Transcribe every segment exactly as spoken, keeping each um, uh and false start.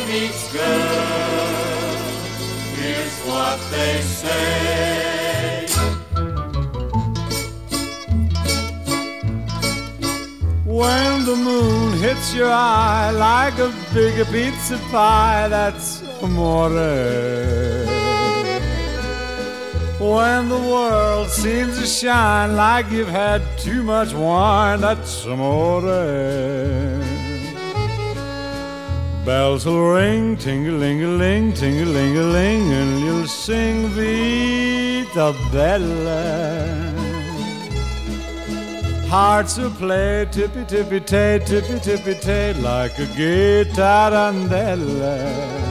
meets girl, here's what they say. When the moon hits your eye like a big pizza pie, that's amore. When the world seems to shine like you've had too much wine, that's amore. Bells will ring, ting-a-ling-a-ling, ting-a-ling-a-ling, and you'll sing Vita Bella. Hearts will play tippy-tippy-tay, tippy-tippy-tay, like a gay tarantella.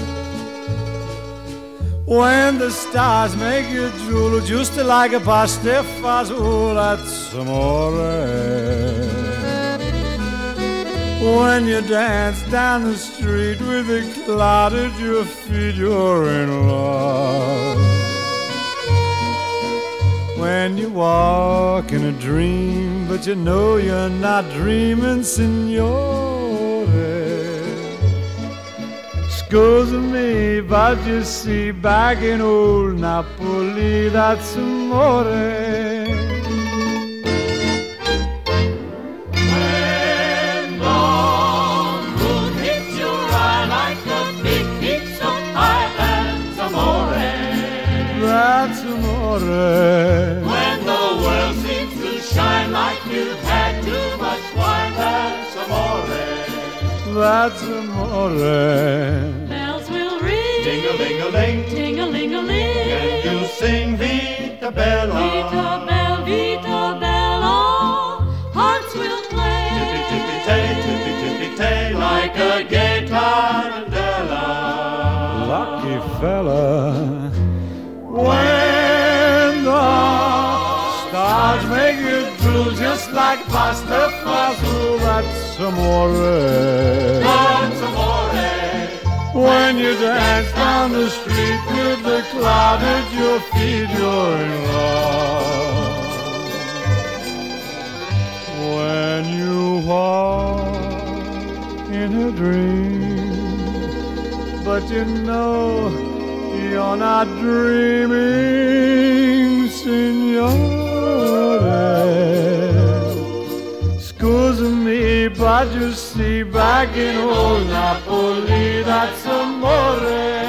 When the stars make you drool, just like a pastifazool, that's amore. When you dance down the street with a cloud at your feet, you're in love. When you walk in a dream, but you know you're not dreaming, signore. Scusa me, but you see, back in old Napoli, that's amore. When the moon hits your eye like a big pizza pie, that's amore. That's amore. When the world seems to shine like you've had too much wine, that's amore. That's amore. Bells will ring, Ding-a-ling-a-ling, ting-a-ling-a-ling, and you'll sing Vita Bella. Vita Bella, Vita Bella, hearts will play. Tippy-tippy-tay, tippy-tippy-tay, like a gay tarantella. Lucky fella. When the stars make you drool just like pasta fazool, that's amore. That's amore. When you dance down the street with the cloud at your feet, you're in love. When you walk in a dream, but you know you're not dreaming, signore. Scusa me, but you see, back in old Napoli, that's amore.